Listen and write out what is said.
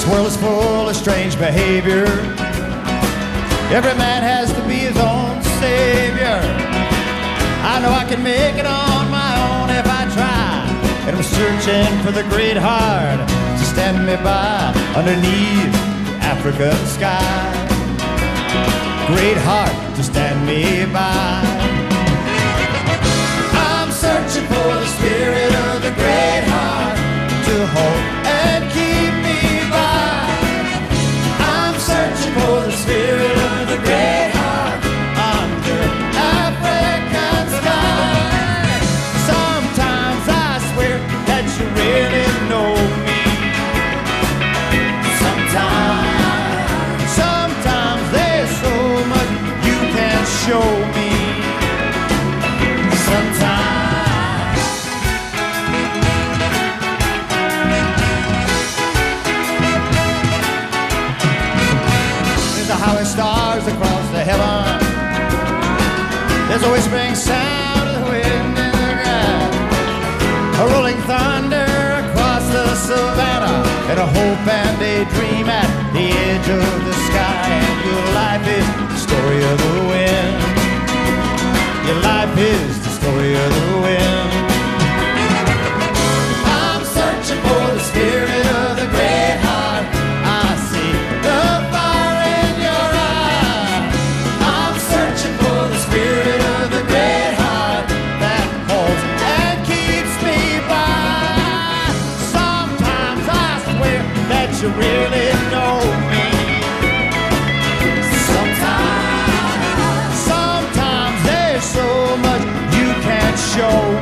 This world is full of strange behavior. Every man has to be his own savior. I know I can make it on my own if I try, and I'm searching for the great heart to stand me by underneath the African sky. Great heart to stand me by. I'm searching for the spirit of the great heart to hold and keep me by. I'm searching for the spirit of the great heart under African sky. Sometimes I swear that you really know me. Sometimes there's so much you can't show me. Sometimes there's a highway stars across the heaven. There's a whispering sound of the wind in the grass, a rolling thunder across the savannah, and a hope and a dream at the edge of the sky. And your life is the story of the wind. Your life is the story of the wind. I'm searching for the spirit of the great heart. I see the fire in your eye. I'm searching for the spirit of the great heart that holds and keeps me by. Sometimes I swear that you really know me. Sometimes there's so much you can't show